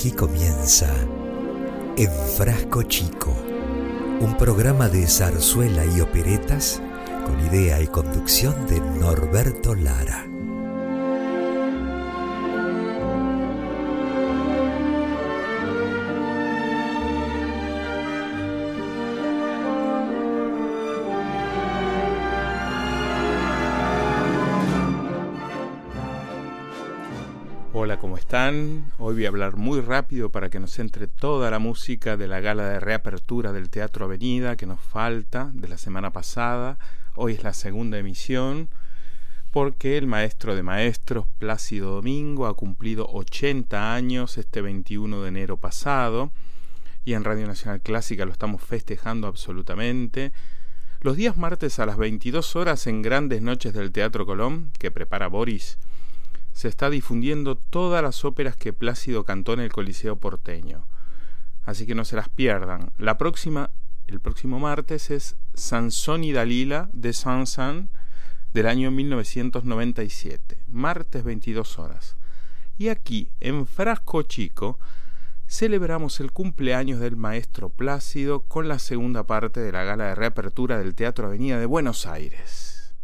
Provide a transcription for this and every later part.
Aquí comienza En Frasco Chico, un programa de zarzuela y operetas con idea y conducción de Norberto Lara. Hola, ¿cómo están? Hoy voy a hablar muy rápido para que nos entre toda la música de la gala de reapertura del Teatro Avenida que nos falta de la semana pasada. Hoy es la segunda emisión porque el maestro de maestros, Plácido Domingo, ha cumplido 80 años este 21 de enero pasado y en Radio Nacional Clásica lo estamos festejando absolutamente. Los días martes a las 22 horas en Grandes Noches del Teatro Colón, que prepara Boris, se está difundiendo todas las óperas que Plácido cantó en el Coliseo porteño. Así que no se las pierdan. El próximo martes es Sansón y Dalila de Saint-Saëns del año 1997. Martes 22 horas. Y aquí, en Frasco Chico, celebramos el cumpleaños del maestro Plácido con la segunda parte de la gala de reapertura del Teatro Avenida de Buenos Aires.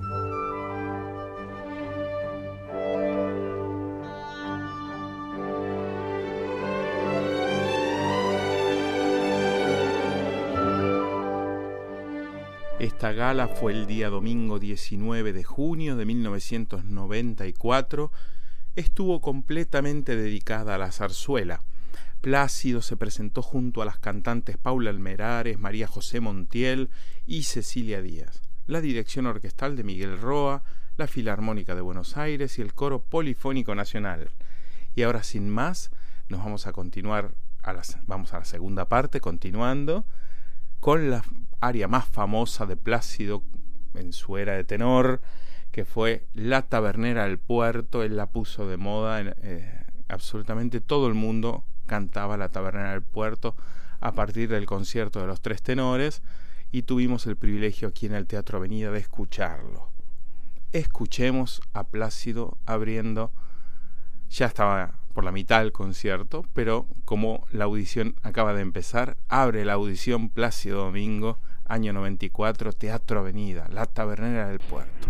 Esta gala fue el día domingo 19 de junio de 1994. Estuvo completamente dedicada a la zarzuela. Plácido se presentó junto a las cantantes Paula Almerares, María José Montiel y Cecilia Díaz, la dirección orquestal de Miguel Roa, la Filarmónica de Buenos Aires y el Coro Polifónico Nacional. Y ahora, sin más, nos vamos a continuar, vamos a la segunda parte, continuando con la aria más famosa de Plácido en su era de tenor, que fue La Tabernera del Puerto. Él la puso de moda, absolutamente todo el mundo cantaba La Tabernera del Puerto a partir del concierto de los tres tenores, y tuvimos el privilegio aquí en el Teatro Avenida de escucharlo. Escuchemos a Plácido abriendo. Ya estaba por la mitad del concierto, pero como la audición acaba de empezar, abre la audición Plácido Domingo, año 94, Teatro Avenida, La Tabernera del Puerto.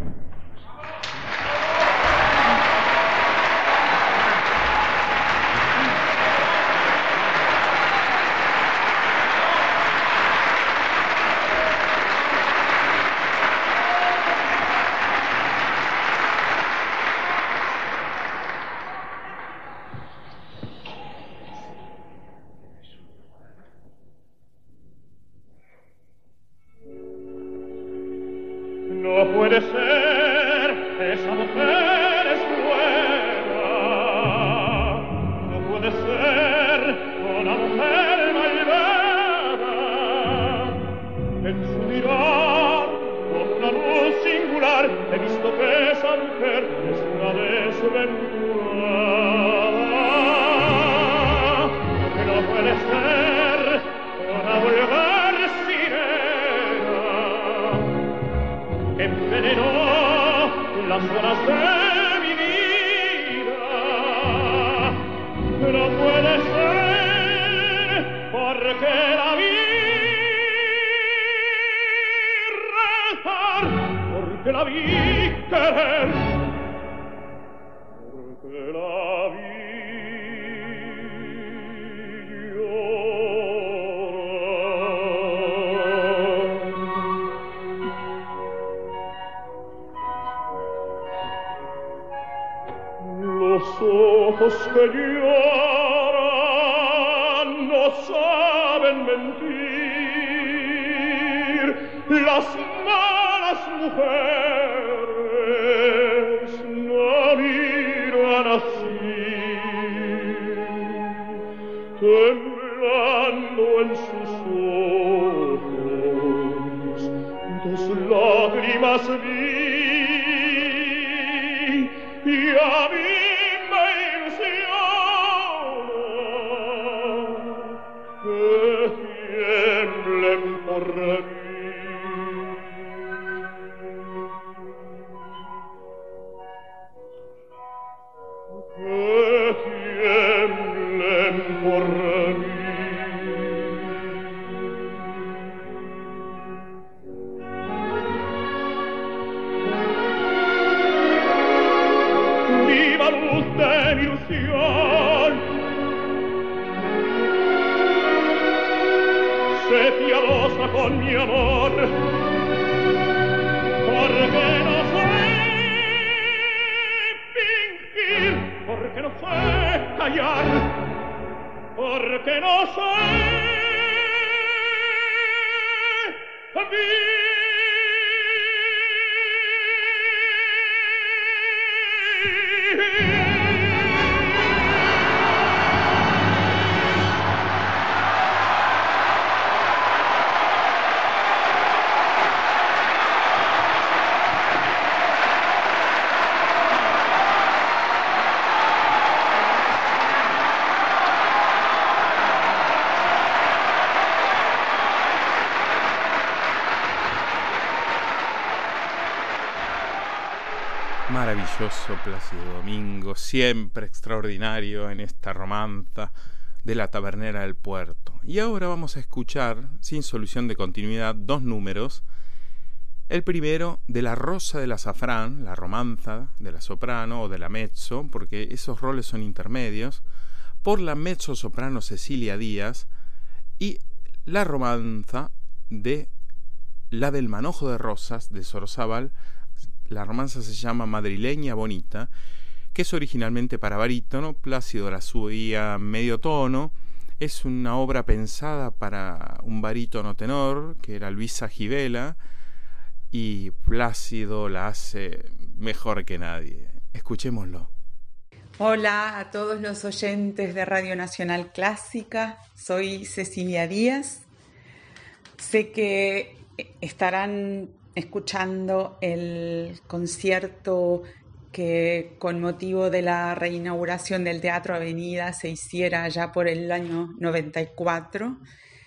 No puede ser, esa mujer es buena. No puede ser una mujer malvada. En su mirar, con una luz singular, he visto que esa mujer es una desventurada. No puede ser una vulgar sirena que envenenó las horas de mi vida. No puede ser porque la vi rezar, porque la vi querer, porque la vi ojos que lloran no saben mentir. Las malas mujeres no miran así. Temblando en sus ojos dos lágrimas vi, y a mí por mí. Que tiemblen por mí. Viva luz de mi ilusión, sé piadosa con mi amor, porque no sé fingir, porque no sé callar, porque no sé vivir. Maravilloso Plácido Domingo, siempre extraordinario en esta romanza de la tabernera del puerto. Y ahora vamos a escuchar, sin solución de continuidad, dos números. El primero de La Rosa del Azafrán, la romanza de la soprano o de la mezzo, porque esos roles son intermedios, por la mezzo-soprano Cecilia Díaz, y la romanza de La del Manojo de Rosas de Sorozábal. La romanza se llama Madrileña Bonita, que es originalmente para barítono. Plácido la subía medio tono. Es una obra pensada para un barítono tenor, que era Luisa Gibela, y Plácido la hace mejor que nadie. Escuchémoslo. Hola a todos los oyentes de Radio Nacional Clásica. Soy Cecilia Díaz. Sé que estarán escuchando el concierto que con motivo de la reinauguración del Teatro Avenida se hiciera allá por el año 94,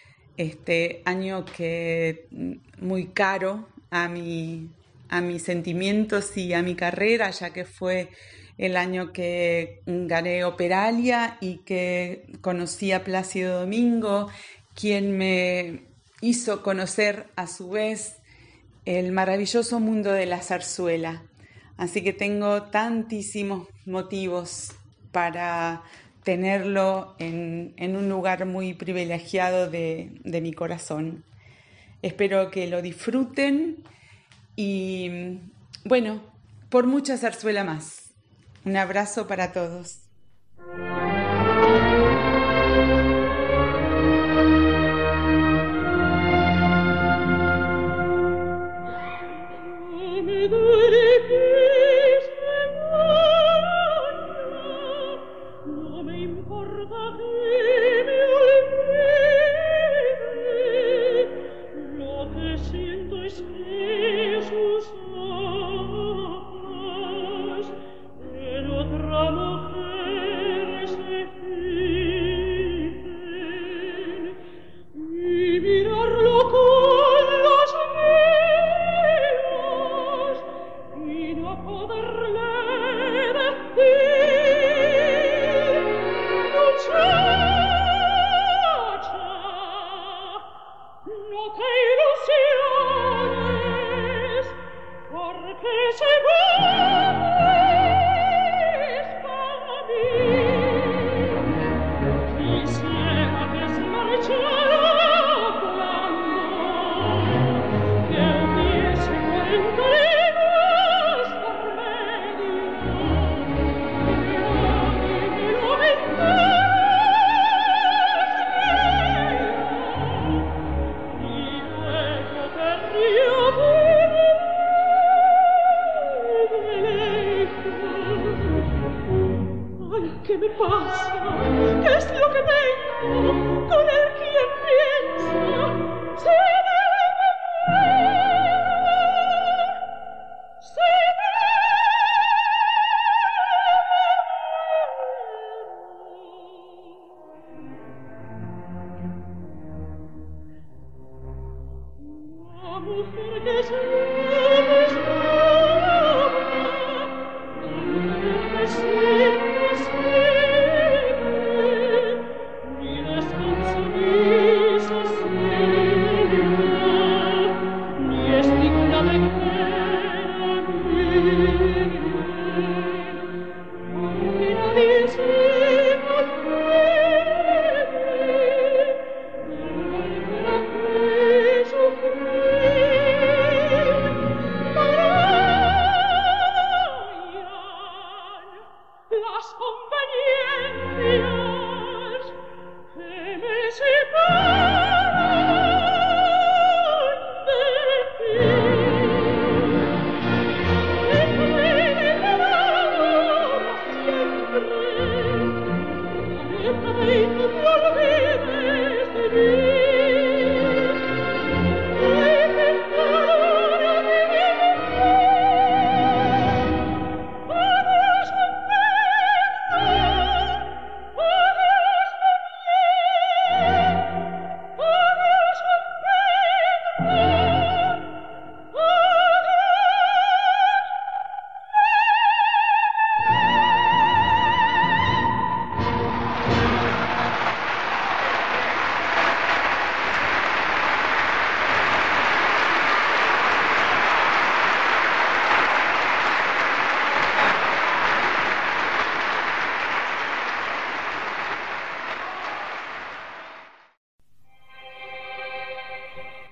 año que muy caro a mis sentimientos y a mi carrera, ya que fue el año que gané Operalia y que conocí a Plácido Domingo, quien me hizo conocer a su vez el maravilloso mundo de la zarzuela. Así que tengo tantísimos motivos para tenerlo en un lugar muy privilegiado de mi corazón. Espero que lo disfruten y, bueno, por mucha zarzuela más. Un abrazo para todos. En otra mujer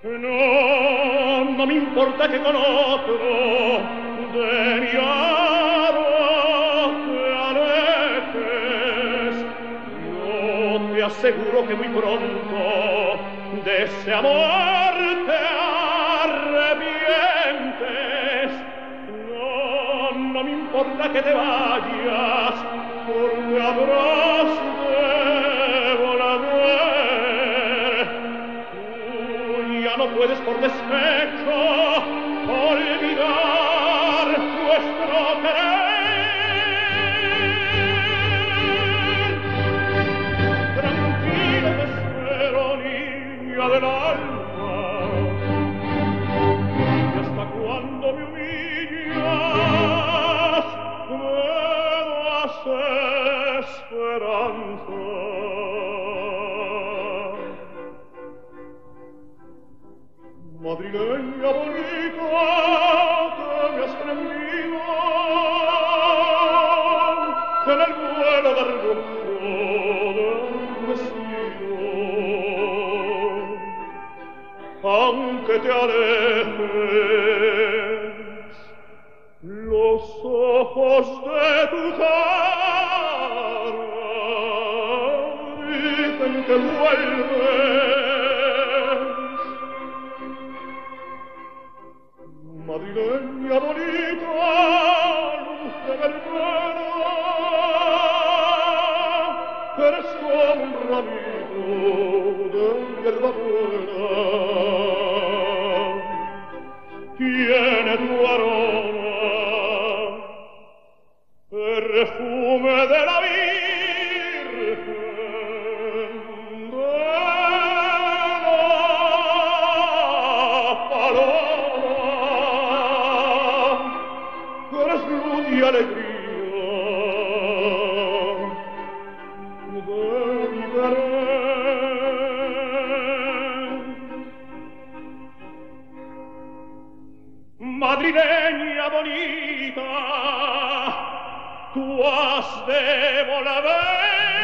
No me importa que con otro de mi aro te alejes. Yo te aseguro que muy pronto de ese amor te arrepientes. No me importa que te vayas, porque habrás de volver. Tú ya no puedes por despecho olvidar nuestro querer. Tranquilo te espero, niña del alma. ¿Y hasta cuándo me humillas? Me das esperanza. Madrileña bonita, que me has prendido en el vuelo del rumbo del vestido. Aunque te alejes, los ojos de tu cara dicen que vuelves. Madrileña bonita, luz de verano, eres como un ramito de hierba buena. Tiene tu aroma, perfume de la Virgen, de la paloma. Eres luz y alegría de mi querer. Madrileña bonita, tú has de volver.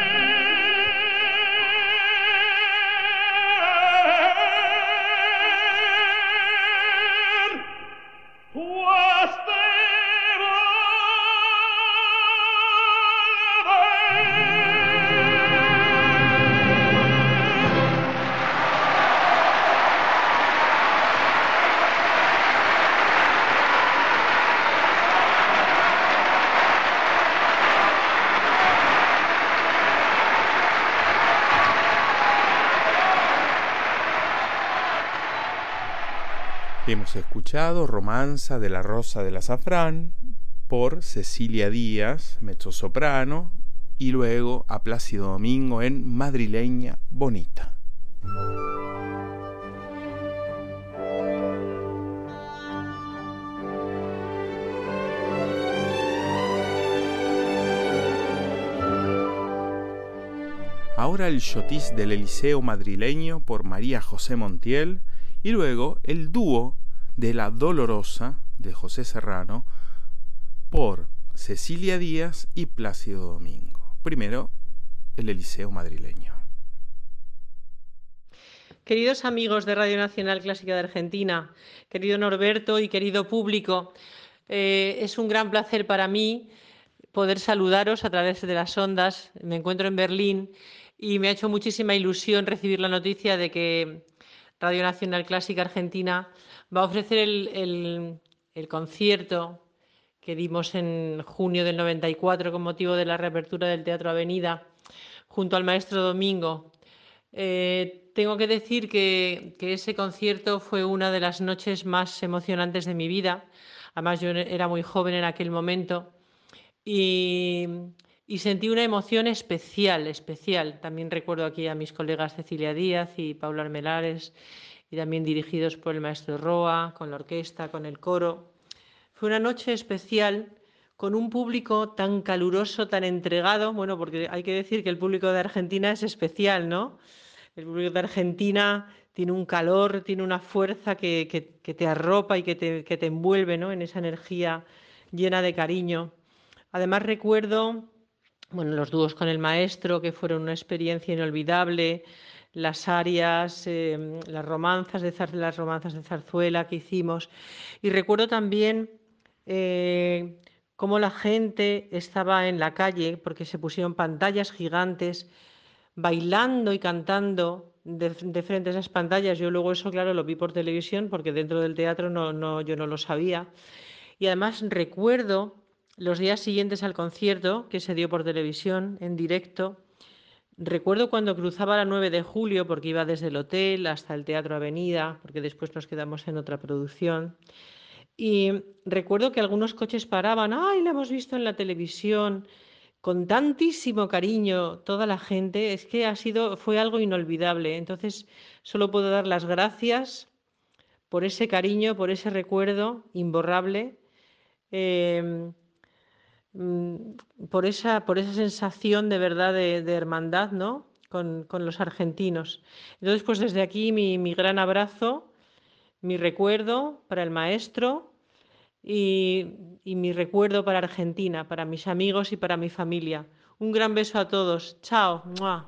Tú has de Hemos escuchado Romanza de la Rosa del Azafrán por Cecilia Díaz, mezzosoprano, y luego a Plácido Domingo en Madrileña Bonita. Ahora el chotis del Eliseo madrileño por María José Montiel y luego el dúo de La Dolorosa de José Serrano por Cecilia Díaz y Plácido Domingo. Primero, el Eliseo madrileño. Queridos amigos de Radio Nacional Clásica de Argentina, querido Norberto y querido público, es un gran placer para mí poder saludaros a través de las ondas. Me encuentro en Berlín y me ha hecho muchísima ilusión recibir la noticia de que Radio Nacional Clásica Argentina va a ofrecer el concierto que dimos en junio del 94 con motivo de la reapertura del Teatro Avenida junto al maestro Domingo. Tengo que decir que ese concierto fue una de las noches más emocionantes de mi vida. Además, yo era muy joven en aquel momento y sentí una emoción especial. También recuerdo aquí a mis colegas Cecilia Díaz y Paula Armelares, y también dirigidos por el maestro Roa, con la orquesta, con el coro. Fue una noche especial con un público tan caluroso, tan entregado, bueno, porque hay que decir que el público de Argentina es especial, ¿no? El público de Argentina tiene un calor, tiene una fuerza que te arropa y que te envuelve, ¿no? En esa energía llena de cariño. Además recuerdo, bueno, los dúos con el maestro, que fueron una experiencia inolvidable, las arias, las romanzas de zarzuela que hicimos. Y recuerdo también cómo la gente estaba en la calle, porque se pusieron pantallas gigantes, bailando y cantando de frente a esas pantallas. Yo luego eso, claro, lo vi por televisión, porque dentro del teatro yo no lo sabía. Y además recuerdo los días siguientes al concierto, que se dio por televisión, en directo. Recuerdo cuando cruzaba la 9 de julio, porque iba desde el hotel hasta el Teatro Avenida, porque después nos quedamos en otra producción. Y recuerdo que algunos coches paraban, ¡ay, la hemos visto en la televisión! Con tantísimo cariño, toda la gente, es que fue algo inolvidable. Entonces, solo puedo dar las gracias por ese cariño, por ese recuerdo imborrable, por esa sensación de verdad de hermandad, ¿no? con los argentinos. Entonces, pues desde aquí mi gran abrazo, mi recuerdo para el maestro y mi recuerdo para Argentina, para mis amigos y para mi familia. Un gran beso a todos. Chao. ¡Mua!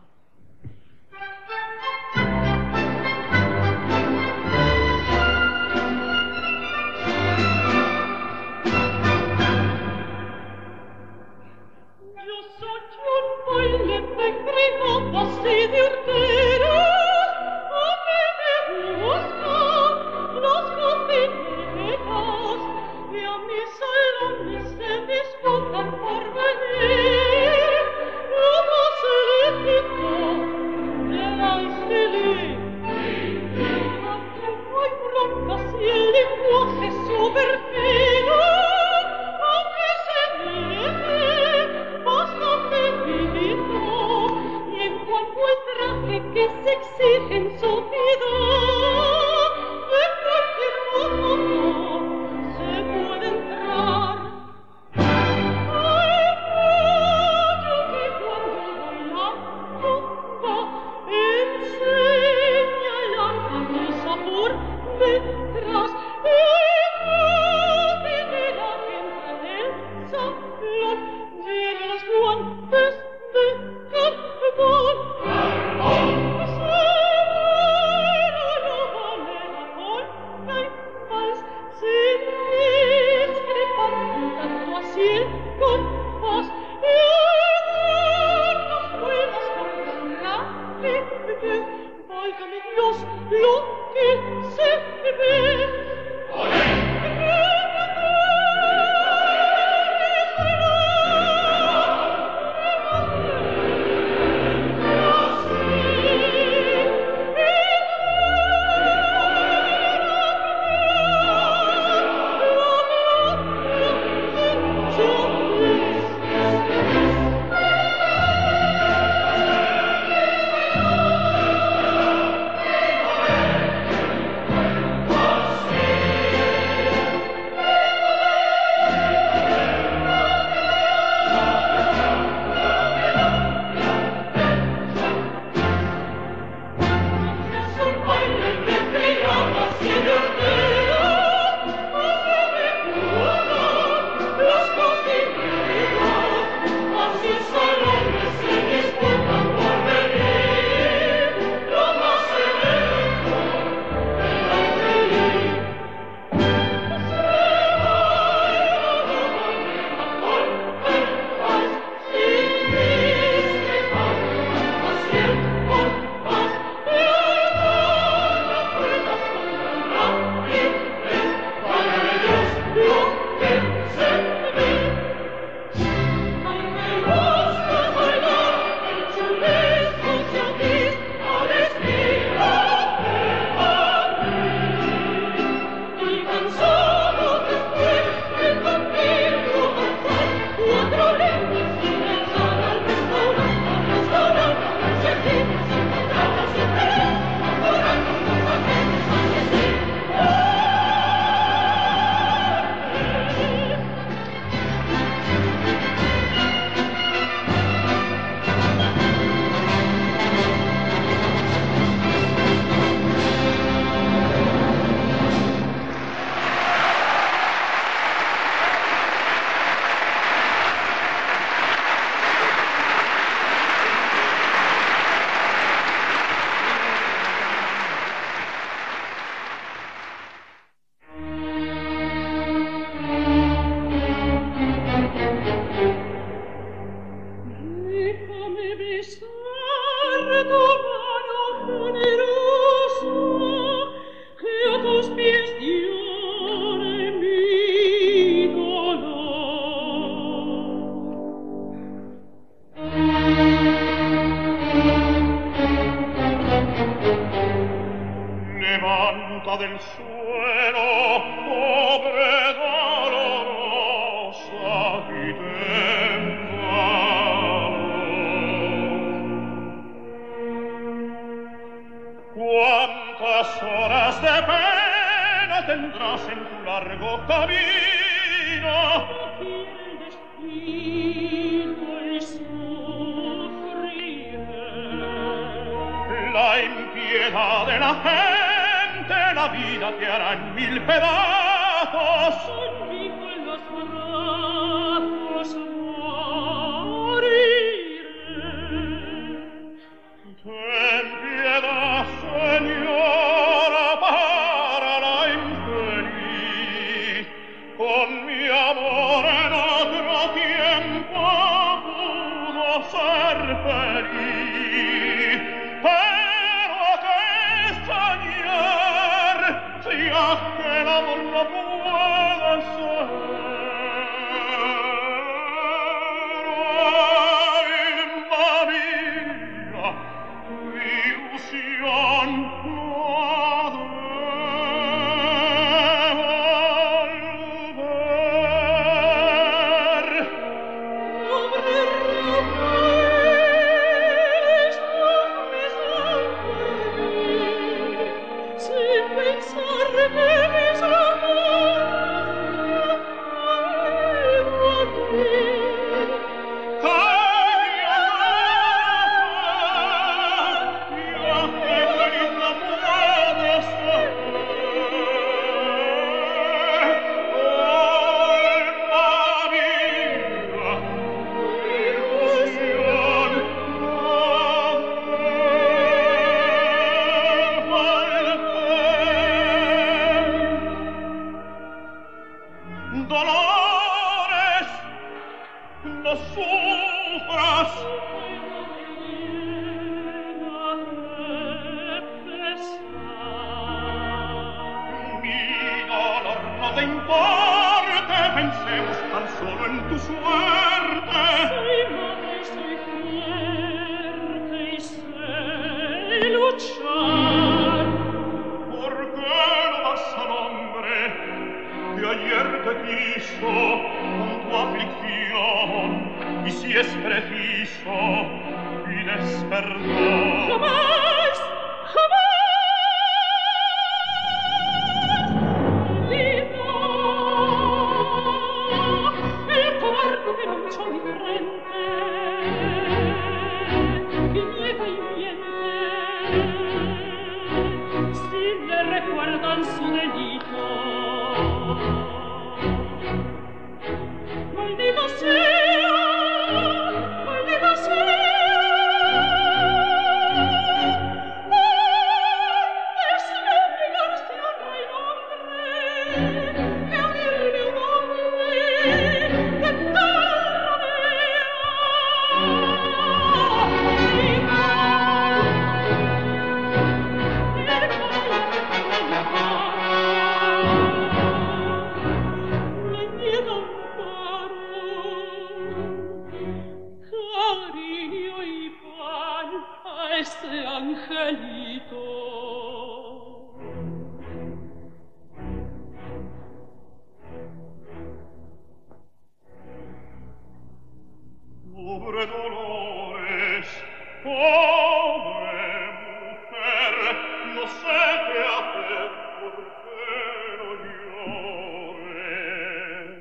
tierra del suelo, pobre dolorosa y cuántas horas de pena tendrás en tu largo camino. El destino y sufrir la impiedad de la gente, la vida te hará en mil pedazos. Conmigo en los brazos moriré. Ten piedad, Señora, para la infeliz. Con mi amor en otro tiempo pudo ser feliz. Pero ¿a qué extrañar si aquel amor no puede ser? Alma mía, ilusión no ha de volver. Pobre Rafael, me salvaré, sin pensar que mis amores Dolores, no sufras. Mi dolor no te importe, pensemos tan solo en tu suerte. Soy madre, soy fuerte y sé luchar. ¿Por qué no das al hombre que ayer te quiso con tu aflicción? Y si es preciso, pides perdón. ¡Jamás! ¡Jamás! Digo, el cobarde que manchó mi frente y niega y miente si le recuerdan su delito. Maldito sea, maldito sea. Es obligarse a honra y nombre, que unirme un hombre que tal rodea. Le niega cariño y pan a este angelito. Pobre Dolores, pobre mujer, no sé qué hacer, ¿por qué no llores?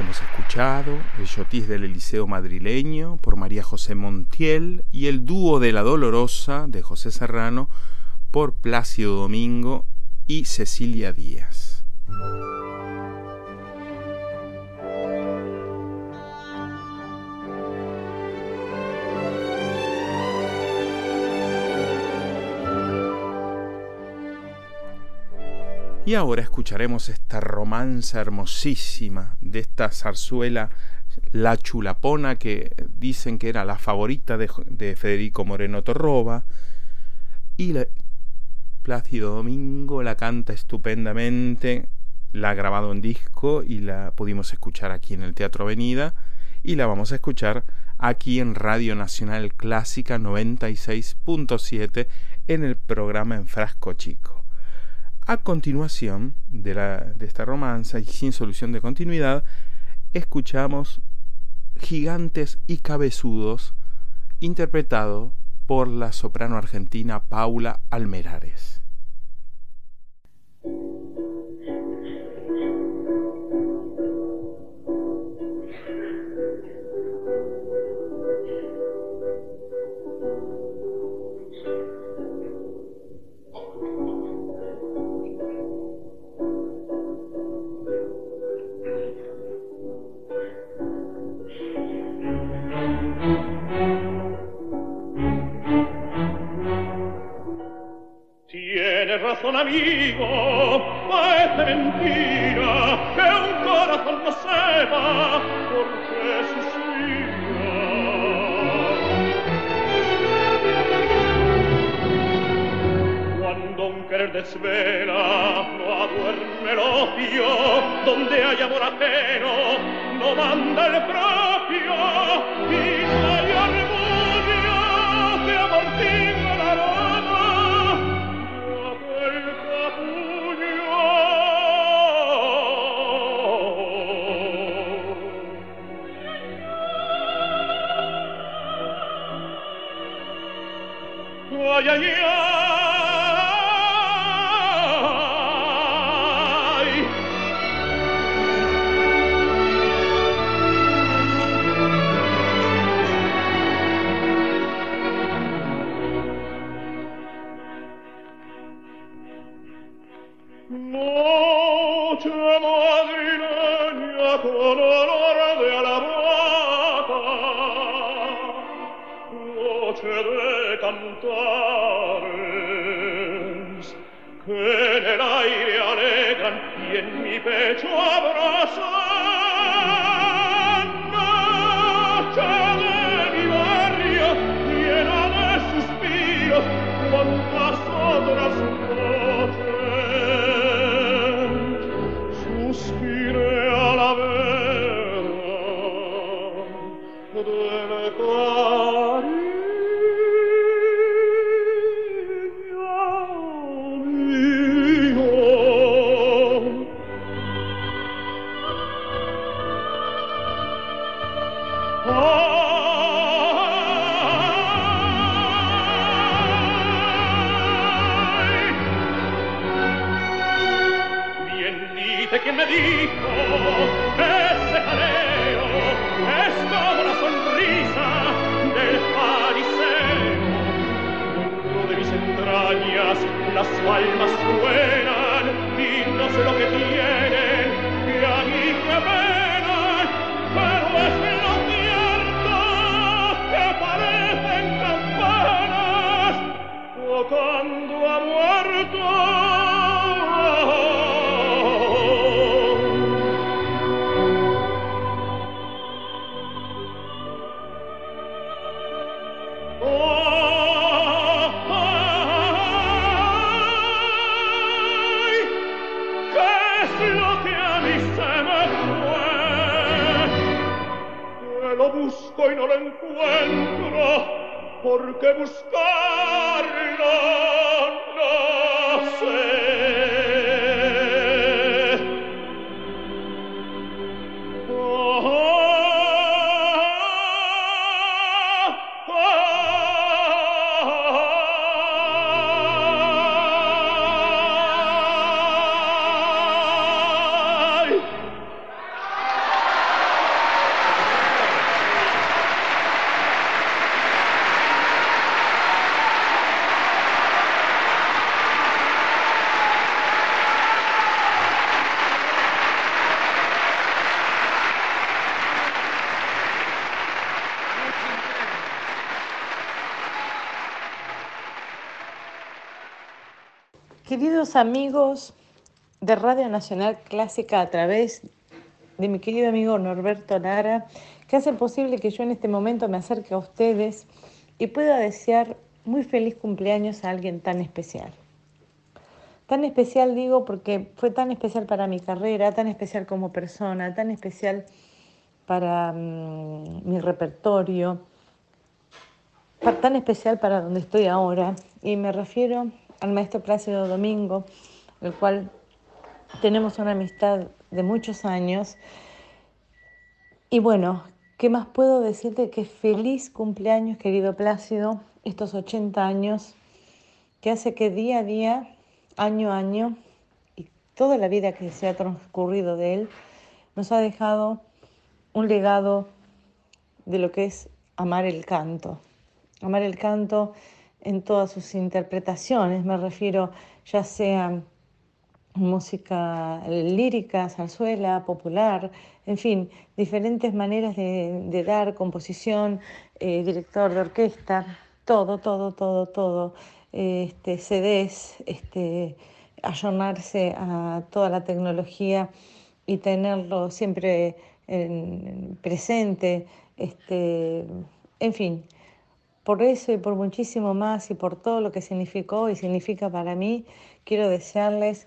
que hemos escuchado, el Llotis del Eliseo madrileño por María José Montiel y el dúo de La Dolorosa de José Serrano por Plácido Domingo y Cecilia Díaz. Y ahora escucharemos esta romanza hermosísima de esta zarzuela La Chulapona, que dicen que era la favorita de Federico Moreno Torroba, y Plácido Domingo la canta estupendamente, la ha grabado en disco y la pudimos escuchar aquí en el Teatro Avenida, y la vamos a escuchar aquí en Radio Nacional Clásica 96.7 en el programa En Frasco Chico. A continuación de esta romanza y sin solución de continuidad, escuchamos Gigantes y Cabezudos, interpretado por la soprano argentina Paula Almerares. Tienes razón, amigo, parece mentira que un corazón no sepa por qué suspira. Cuando un querer desvela, no duerme el ocio, donde hay amor ajeno, no manda el propio, y no hay orgullo que amortigua la aroma. Ay, ay, ay. Noche madrileña con olor de albahaca, noche de cantares que en el aire alegran y en mi pecho abrazan. Noche de mi barrio llena de suspiros, cuantas otras noches suspiré a la vera del cariño. ¿Quién me dijo ese jaleo es como la sonrisa del fariseo? Dentro de mis entrañas las almas suenan y no sé lo que tienen, que a mí me penan, pero es lo cierto que parecen campanas tocando a muerto. Busco y no lo encuentro, porque buscarlo no sé. Queridos amigos de Radio Nacional Clásica, a través de mi querido amigo Norberto Lara, que hace posible que yo en este momento me acerque a ustedes y pueda desear muy feliz cumpleaños a alguien tan especial. Tan especial digo porque fue tan especial para mi carrera, tan especial como persona, tan especial para mi repertorio, tan especial para donde estoy ahora. Y me refiero al maestro Plácido Domingo, el cual tenemos una amistad de muchos años. Y bueno, ¿qué más puedo decirte? Que feliz cumpleaños, querido Plácido, estos 80 años, que hace que día a día, año a año, y toda la vida que se ha transcurrido de él, nos ha dejado un legado de lo que es amar el canto. Amar el canto en todas sus interpretaciones, me refiero ya sea música lírica, zarzuela, popular, en fin, diferentes maneras de dar, composición, director de orquesta, todo, CDs, ayornarse a toda la tecnología y tenerlo siempre presente, en fin. Por eso y por muchísimo más y por todo lo que significó y significa para mí, quiero desearles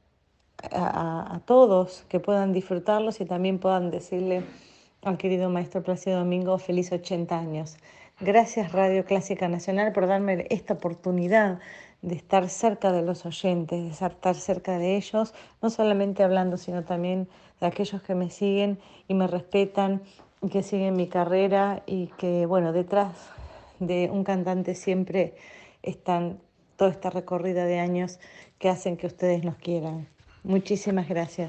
a todos que puedan disfrutarlos y también puedan decirle al querido maestro Plácido Domingo feliz 80 años. Gracias Radio Clásica Nacional por darme esta oportunidad de estar cerca de los oyentes, de estar cerca de ellos, no solamente hablando, sino también de aquellos que me siguen y me respetan y que siguen mi carrera y que, bueno, detrás de un cantante siempre están toda esta recorrida de años que hacen que ustedes nos quieran. Muchísimas gracias.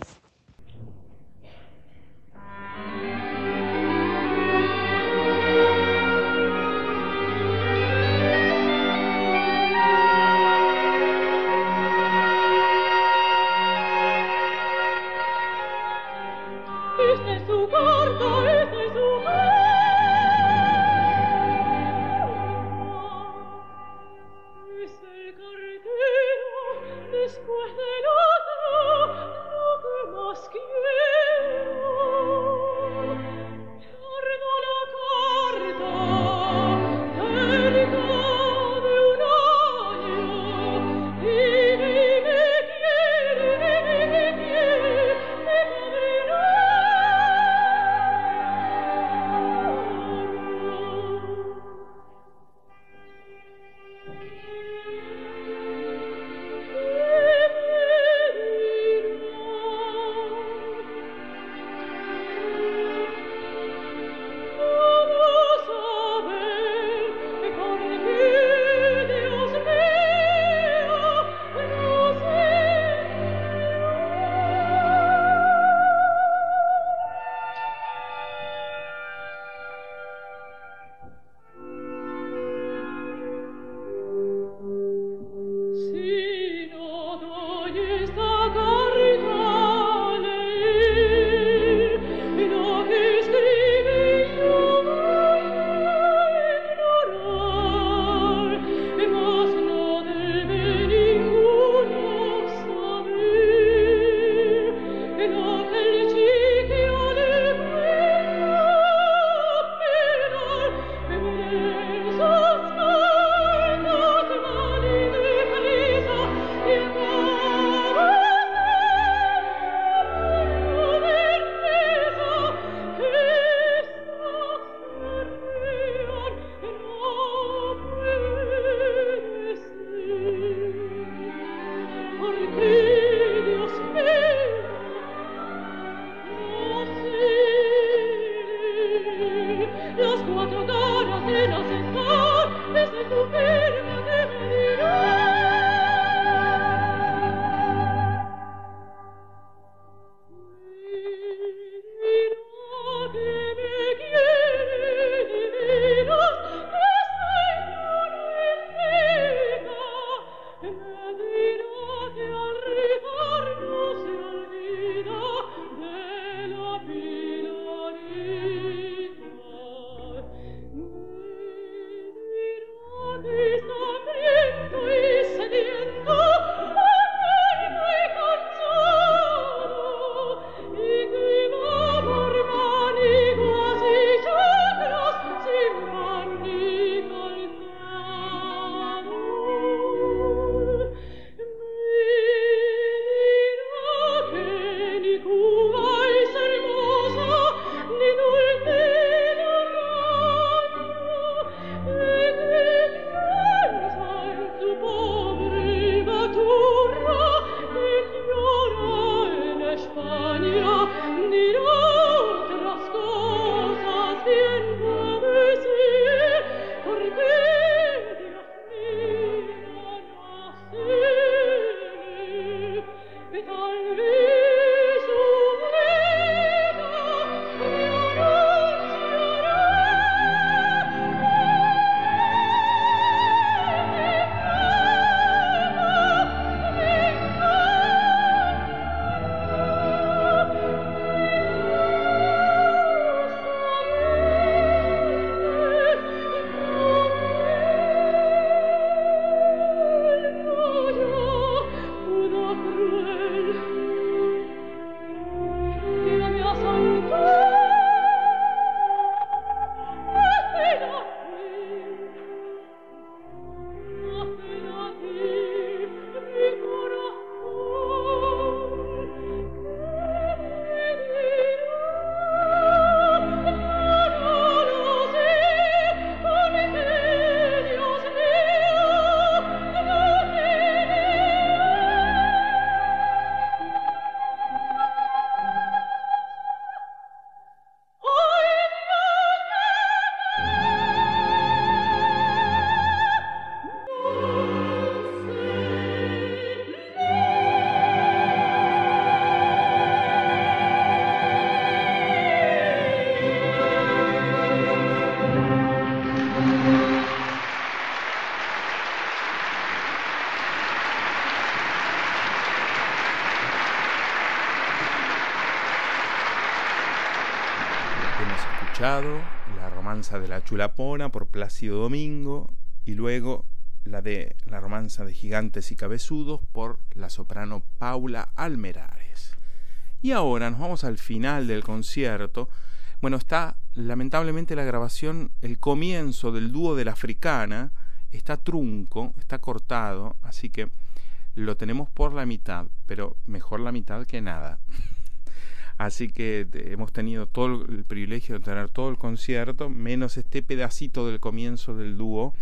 escuchado la romanza de la Chulapona por Plácido Domingo y luego la romanza de Gigantes y Cabezudos por la soprano Paula Almerares. Y ahora nos vamos al final del concierto. Bueno, está lamentablemente la grabación, el comienzo del dúo de la Africana está trunco, está cortado, así que lo tenemos por la mitad, pero mejor la mitad que nada. Así que hemos tenido todo el privilegio de tener todo el concierto, menos este pedacito del comienzo del dúo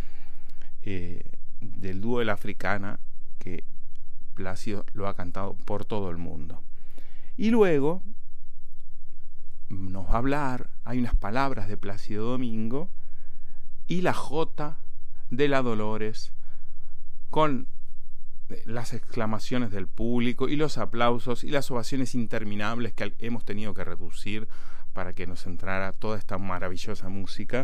de la Africana, que Plácido lo ha cantado por todo el mundo. Y luego nos va a hablar, hay unas palabras de Plácido Domingo y la jota de la Dolores con las exclamaciones del público y los aplausos y las ovaciones interminables que hemos tenido que reducir para que nos entrara toda esta maravillosa música,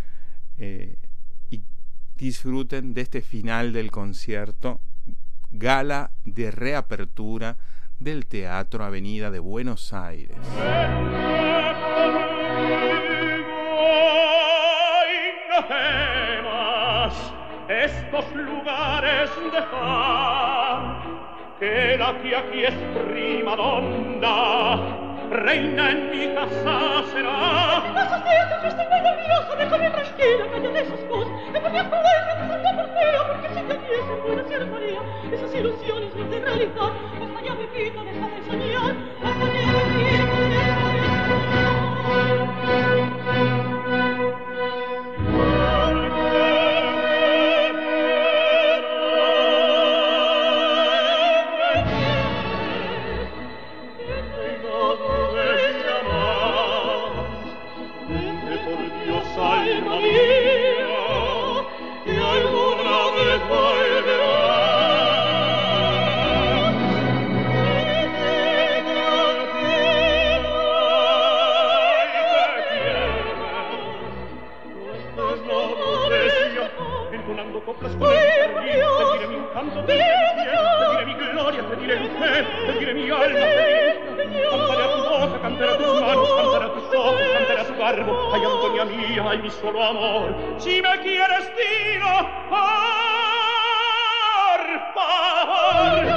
y disfruten de este final del concierto, gala de reapertura del Teatro Avenida de Buenos Aires. Estos lugares dejar, que la que aquí es prima donna, reina en mi casa será. Pasa cierto, yo estoy muy nerviosa, déjame tranquila, calla de esas cosas, me ponía a jugar y me salta por fea, porque si te diese buena ser María, esas ilusiones no de realidad, hasta ya me quito, deja de soñar, hasta ya me quito, deja de soñar. Alma mía, que alguna vez entonando coplas con el jardín, te diré mi encanto, te diré mi gloria, te diré mi fe, te diré mi alma feliz. Cantaré a tu boca, cantaré a tus manos, cantaré a tus ojos, cantaré a tu garbo. Ay, Antonia mía, ay, mi solo amor, si me quieres digo, por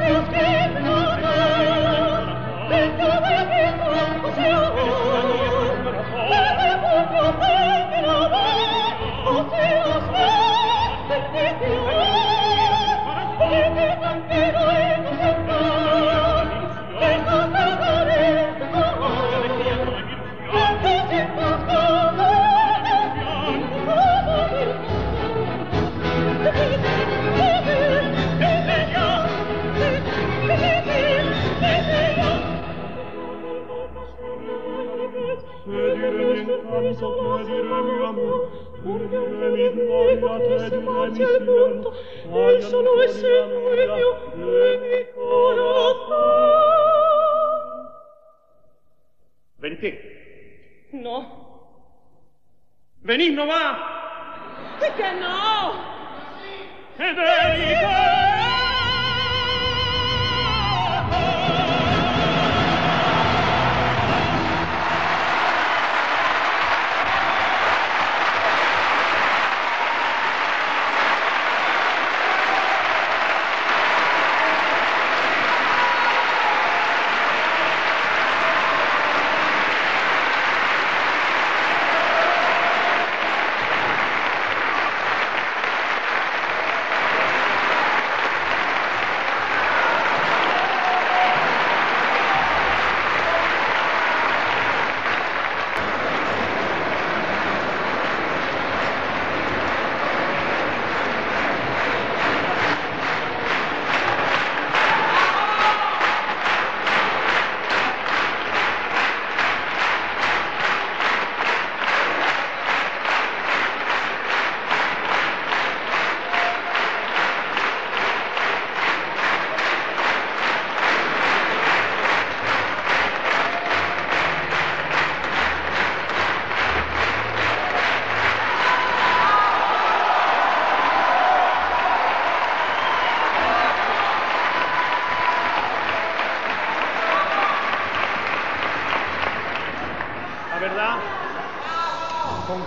eso no es el dueño de mi corazón. Venite. No. Venid nomás. ¡Que no! Venite.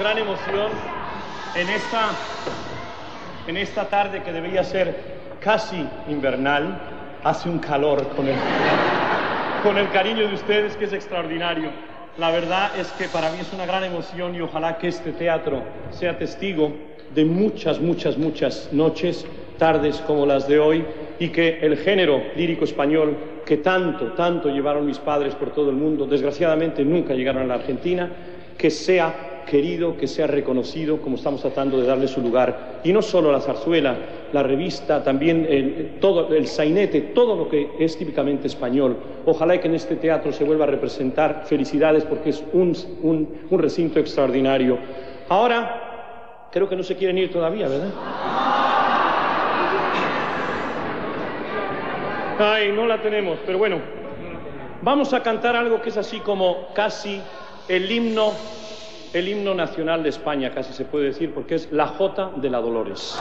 gran emoción en esta tarde que debería ser casi invernal. Hace un calor con el cariño de ustedes que es extraordinario. La verdad es que para mí es una gran emoción y ojalá que este teatro sea testigo de muchas noches, tardes como las de hoy, y que el género lírico español que tanto llevaron mis padres por todo el mundo, desgraciadamente nunca llegaron a la Argentina, que sea querido, que sea reconocido, como estamos tratando de darle su lugar. Y no solo la zarzuela, la revista, también todo el sainete, todo lo que es típicamente español. Ojalá que en este teatro se vuelva a representar. Felicidades, porque es un recinto extraordinario. Ahora, creo que no se quieren ir todavía, ¿verdad? Ay, no la tenemos, pero bueno. Vamos a cantar algo que es así como casi el himno nacional de España, casi se puede decir, porque es la Jota de la Dolores.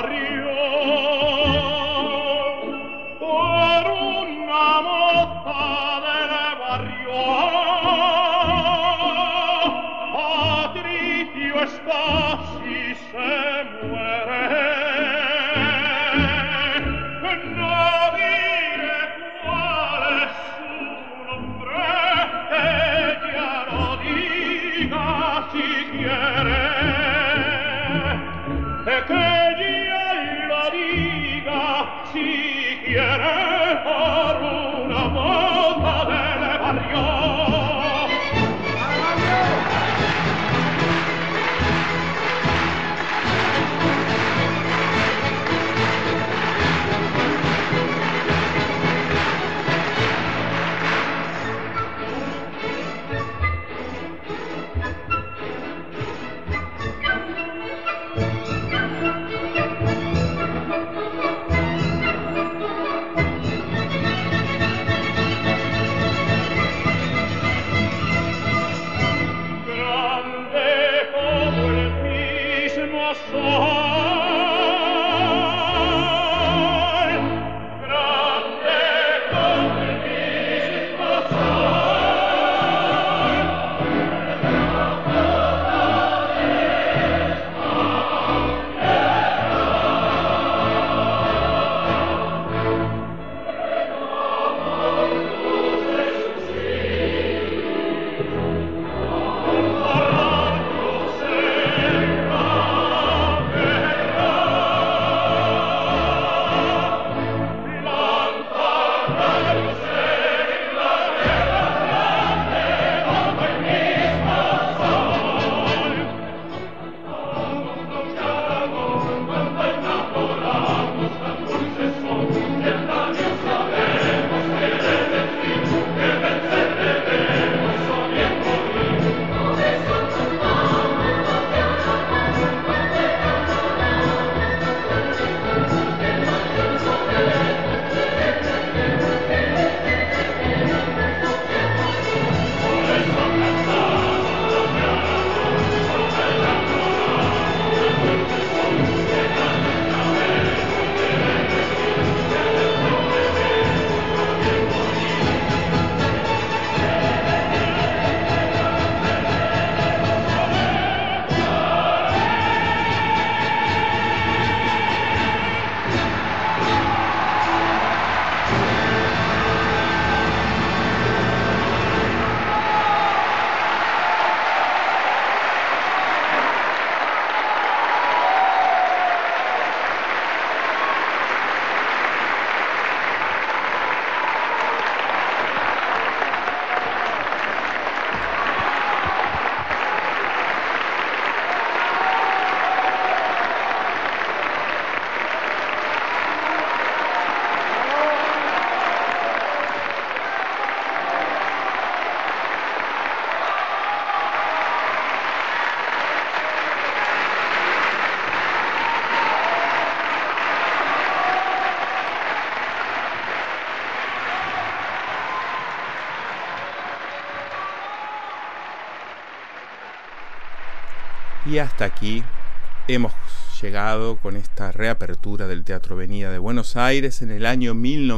barrio por una moza del barrio. Patricio está si se muere. No diré cuál es su nombre, ella lo diga si quiere. Que ella lo diga si quiere por una moza del barrio. Y hasta aquí hemos llegado con esta reapertura del Teatro Avenida de Buenos Aires en el año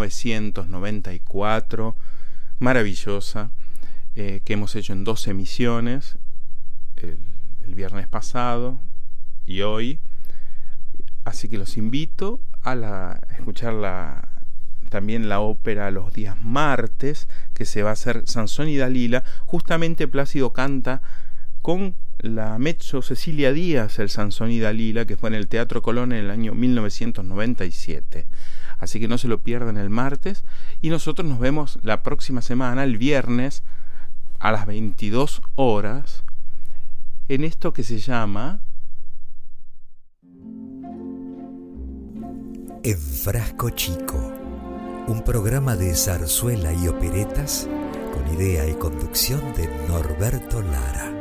1994, maravillosa, que hemos hecho en 2 emisiones, el viernes pasado y hoy. Así que los invito a escuchar también la ópera los días martes, que se va a hacer Sansón y Dalila. Justamente Plácido canta con la mezzo Cecilia Díaz el Sansón y Dalila, que fue en el Teatro Colón en el año 1997. Así que no se lo pierdan el martes, y nosotros nos vemos la próxima semana, el viernes, a las 22 horas, en esto que se llama En Frasco Chico, un programa de zarzuela y operetas con idea y conducción de Norberto Lara.